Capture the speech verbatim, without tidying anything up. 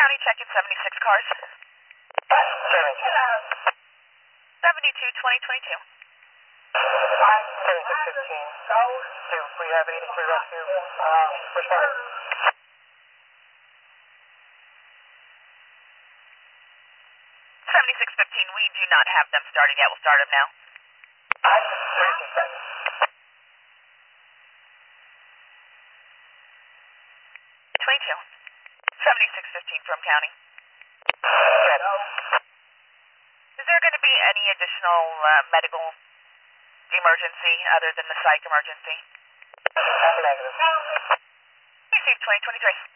County, checking seventy-six cars. seventy-two, twenty twenty-two. seventy-six fifteen. Do we have anything for rescue? Uh, which one? seventy-six fifteen, we do not have them started yet. We'll start them now. twenty-two. seventy-six fifteen from County. Is there going to be any additional uh, medical emergency other than the psych emergency? Negative. Received twenty twenty-three.